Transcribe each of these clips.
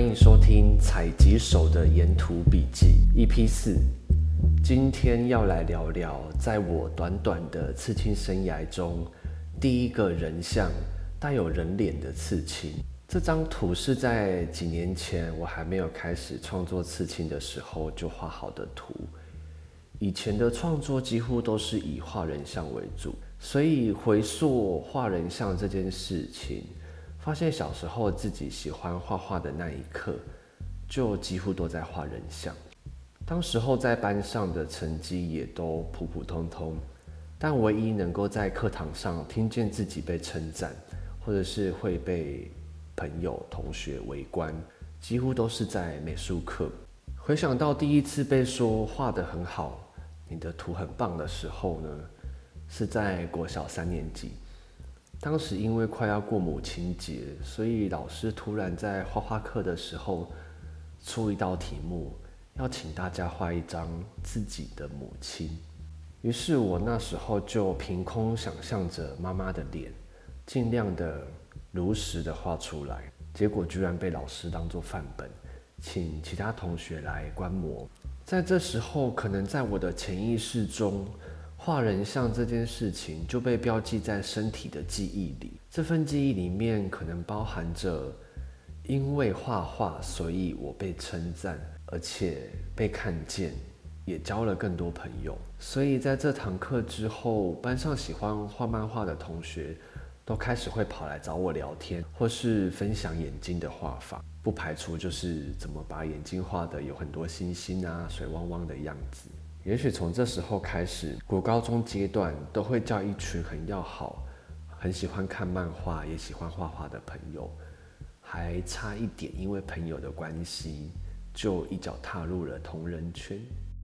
欢迎收听采集手的沿途笔记 EP4。今天要来聊聊在我短短的刺青生涯中第一个人像带有人脸的刺青。这张图是在几年前我还没有开始创作刺青的时候就画好的图。以前的创作几乎都是以画人像为主，所以回溯画人像这件事情，发现小时候自己喜欢画画的那一刻，就几乎都在画人像。当时候在班上的成绩也都普普通通，但唯一能够在课堂上听见自己被称赞，或者是会被朋友同学围观，几乎都是在美术课。回想到第一次被说画得很好，你的图很棒的时候呢，是在国小3年级。当时因为快要过母亲节，所以老师突然在画画课的时候出一道题目，要请大家画一张自己的母亲。于是我那时候就凭空想象着妈妈的脸，尽量的如实的画出来，结果居然被老师当作范本，请其他同学来观摩。在这时候，可能在我的潜意识中，画人像这件事情就被标记在身体的记忆里。这份记忆里面可能包含着，因为画画，所以我被称赞，而且被看见，也交了更多朋友。所以在这堂课之后，班上喜欢画漫画的同学都开始会跑来找我聊天，或是分享眼睛的画法，不排除就是怎么把眼睛画得有很多星星啊、水汪汪的样子。也许从这时候开始，国高中阶段都会叫一群很要好、很喜欢看漫画、也喜欢画画的朋友，还差一点因为朋友的关系，就一脚踏入了同人圈。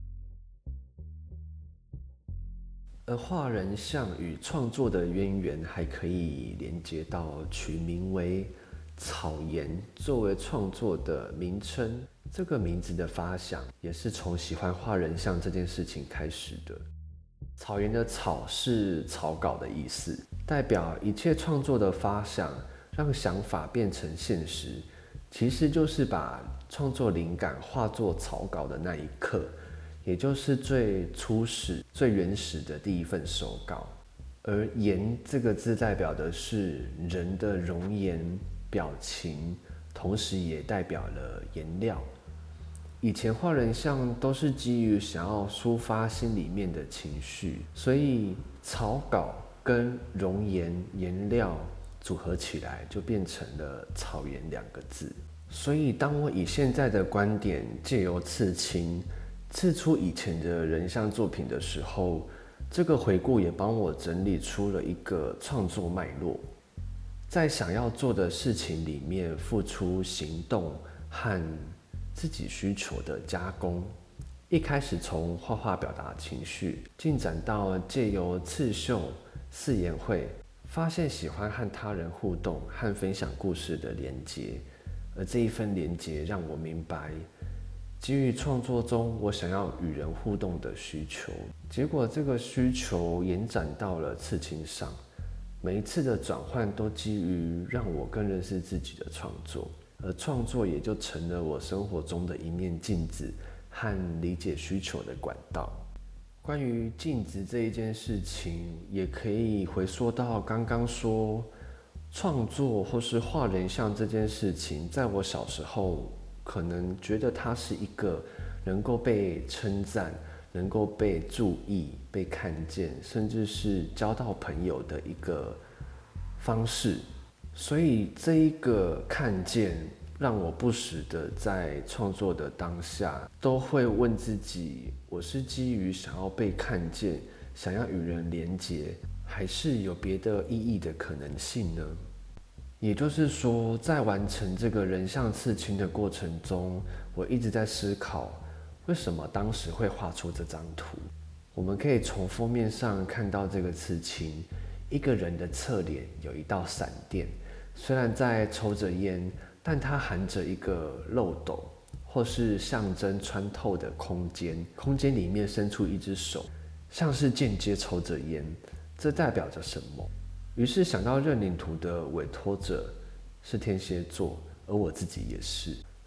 而画人像与创作的渊源，还可以连接到取名为草颜作为创作的名称。这个名字的发想也是从喜欢画人像这件事情开始的。草颜的草是草稿的意思，代表一切创作的发想，让想法变成现实，其实就是把创作灵感化作草稿的那一刻，也就是最初始、最原始的第一份手稿。而颜这个字代表的是人的容颜、表情，同时也代表了颜料。以前画人像都是基于想要抒发心里面的情绪，所以草稿跟容颜、颜料组合起来，就变成了草颜2个字。所以当我以现在的观点借由刺青刺出以前的人像作品的时候，这个回顾也帮我整理出了一个创作脉络，在想要做的事情里面付出行动和自己需求的加工。一开始从画画表达情绪，进展到借由刺绣、四言会，发现喜欢和他人互动和分享故事的连结。而这一份连结让我明白，基于创作中我想要与人互动的需求，结果这个需求延展到了刺青上。每一次的转换都基于让我更认识自己的创作，而创作也就成了我生活中的一面镜子和理解需求的管道。关于镜子这一件事情，也可以回溯到刚刚说创作或是画人像这件事情，在我小时候可能觉得它是一个能够被称赞、能够被注意、被看见，甚至是交到朋友的一个方式。所以这一个看见，让我不时的在创作的当下，都会问自己：我是基于想要被看见，想要与人连结，还是有别的意义的可能性呢？也就是说，在完成这个人像刺青的过程中，我一直在思考，为什么当时会画出这张图。我们可以从封面上看到这个刺青，一个人的侧脸有一道闪电，虽然在抽着烟，但它含着一个漏斗，或是象征穿透的空间。空间里面伸出一只手，像是间接抽着烟，这代表着什么？于是想到认领图的委托者是天蝎座，而我自己也是，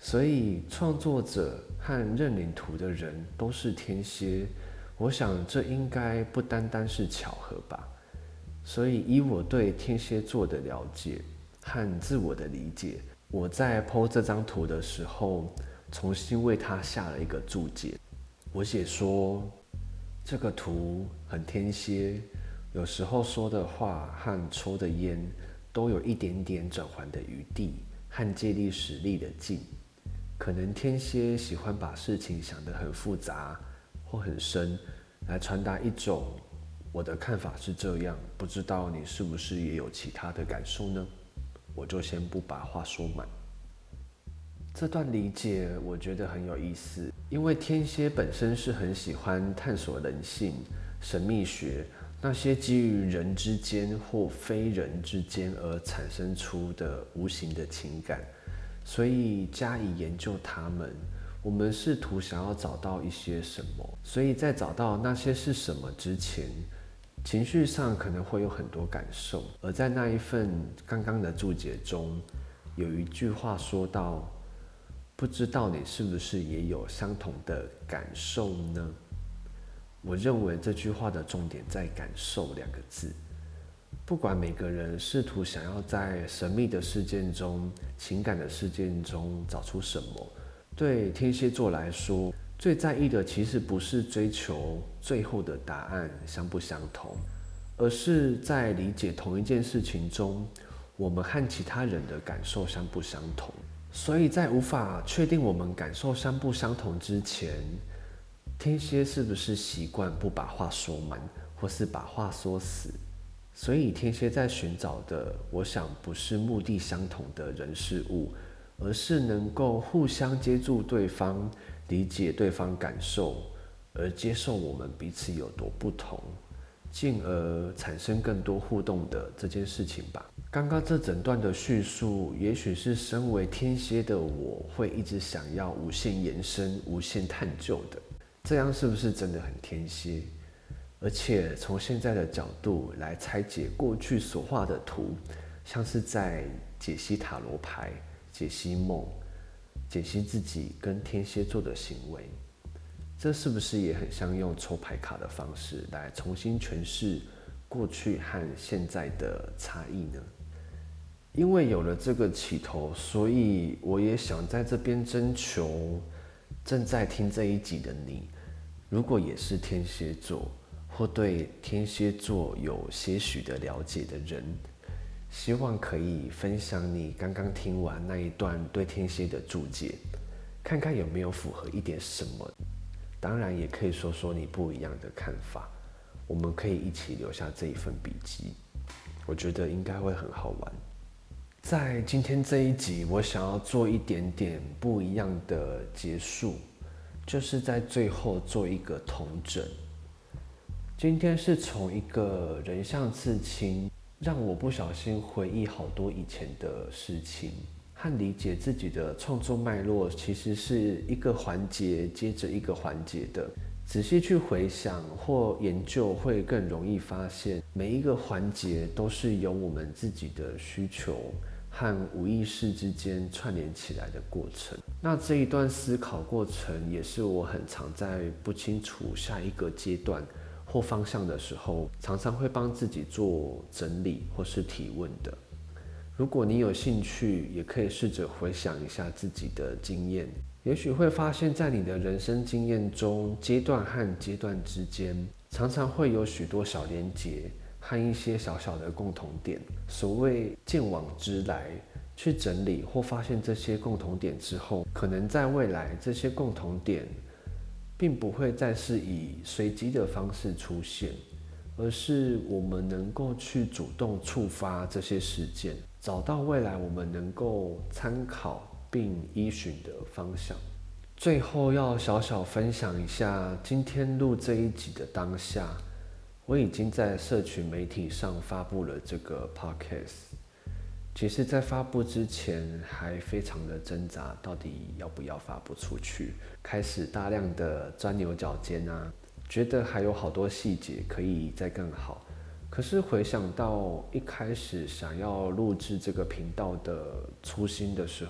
所以创作者和认领图的人都是天蝎，我想这应该不单单是巧合吧。所以以我对天蝎座的了解和自我的理解，我在 po 这张图的时候，重新为它下了一个注解。我写说，这个图很天蝎，有时候说的话和抽的烟都有一点点转圜的余地和借力使力的劲。可能天蝎喜欢把事情想得很复杂或很深，来传达一种我的看法是这样，不知道你是不是也有其他的感受呢？我就先不把话说满。这段理解我觉得很有意思，因为天蝎本身是很喜欢探索人性、神秘学，那些基于人之间或非人之间而产生出的无形的情感，所以加以研究它们，我们试图想要找到一些什么，所以在找到那些是什么之前，情绪上可能会有很多感受。而在那一份刚刚的注解中，有一句话说到，不知道你是不是也有相同的感受呢？我认为这句话的重点在感受两个字。不管每个人试图想要在神秘的事件中、情感的事件中找出什么，对天蝎座来说，最在意的其实不是追求最后的答案相不相同，而是在理解同一件事情中，我们和其他人的感受相不相同。所以在无法确定我们感受相不相同之前，天蝎是不是习惯不把话说满，或是把话说死？所以天蝎在寻找的，我想不是目的相同的人事物，而是能够互相接住对方，理解对方感受，而接受我们彼此有多不同，进而产生更多互动的这件事情吧。刚刚这整段的叙述，也许是身为天蝎的我会一直想要无限延伸、无限探究的。这样是不是真的很天蝎？而且从现在的角度来拆解过去所画的图，像是在解析塔罗牌、解析梦、解析自己跟天蝎座的行为，这是不是也很像用抽牌卡的方式来重新诠释过去和现在的差异呢？因为有了这个起头，所以我也想在这边征求正在听这一集的你，如果也是天蝎座，或对天蝎座有些许的了解的人，希望可以分享你刚刚听完那一段对天蝎的注解，看看有没有符合一点什么。当然也可以说说你不一样的看法，我们可以一起留下这一份笔记，我觉得应该会很好玩。在今天这一集，我想要做一点点不一样的结束，就是在最后做一个统整。今天是从一个人像刺青，让我不小心回忆好多以前的事情，和理解自己的创作脉络，其实是一个环节接着一个环节的。仔细去回想或研究，会更容易发现，每一个环节都是由我们自己的需求和无意识之间串联起来的过程。那这一段思考过程，也是我很常在不清楚下一个阶段或方向的时候，常常会帮自己做整理或是提问的。如果你有兴趣，也可以试着回想一下自己的经验，也许会发现在你的人生经验中，阶段和阶段之间，常常会有许多小连结和一些小小的共同点。所谓见往知来，去整理或发现这些共同点之后，可能在未来这些共同点并不会再是以随机的方式出现，而是我们能够去主动触发这些事件，找到未来我们能够参考并依循的方向。最后要小小分享一下，今天录这一集的当下，我已经在社群媒体上发布了这个 podcast。其实在发布之前还非常的挣扎，到底要不要发布出去，开始大量的钻牛角尖啊，觉得还有好多细节可以再更好。可是回想到一开始想要录制这个频道的初心的时候，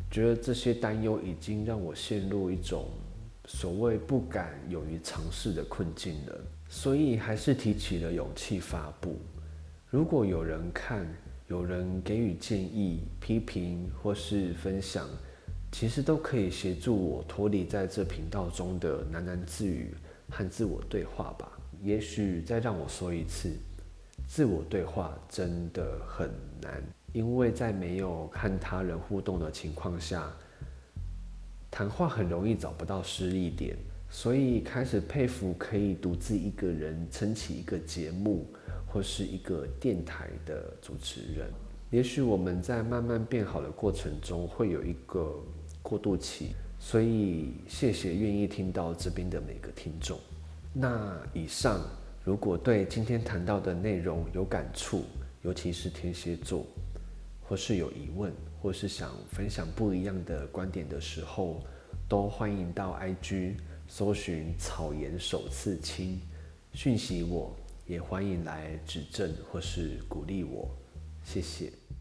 觉得这些担忧已经让我陷入一种所谓不敢勇于尝试的困境了，所以还是提起了勇气发布。如果有人看，有人给予建议、批评或是分享，其实都可以协助我脱离在这频道中的喃喃自语和自我对话吧。也许再让我说一次，自我对话真的很难，因为在没有和他人互动的情况下，谈话很容易找不到施力点，所以开始佩服可以独自一个人撑起一个节目或是一个电台的主持人。也许我们在慢慢变好的过程中会有一个过渡期，所以谢谢愿意听到这边的每个听众。那以上，如果对今天谈到的内容有感触，尤其是天蝎座，或是有疑问，或是想分享不一样的观点的时候，都欢迎到 IG 搜寻草颜手刺青讯息我，也欢迎来指正或是鼓励我，谢谢。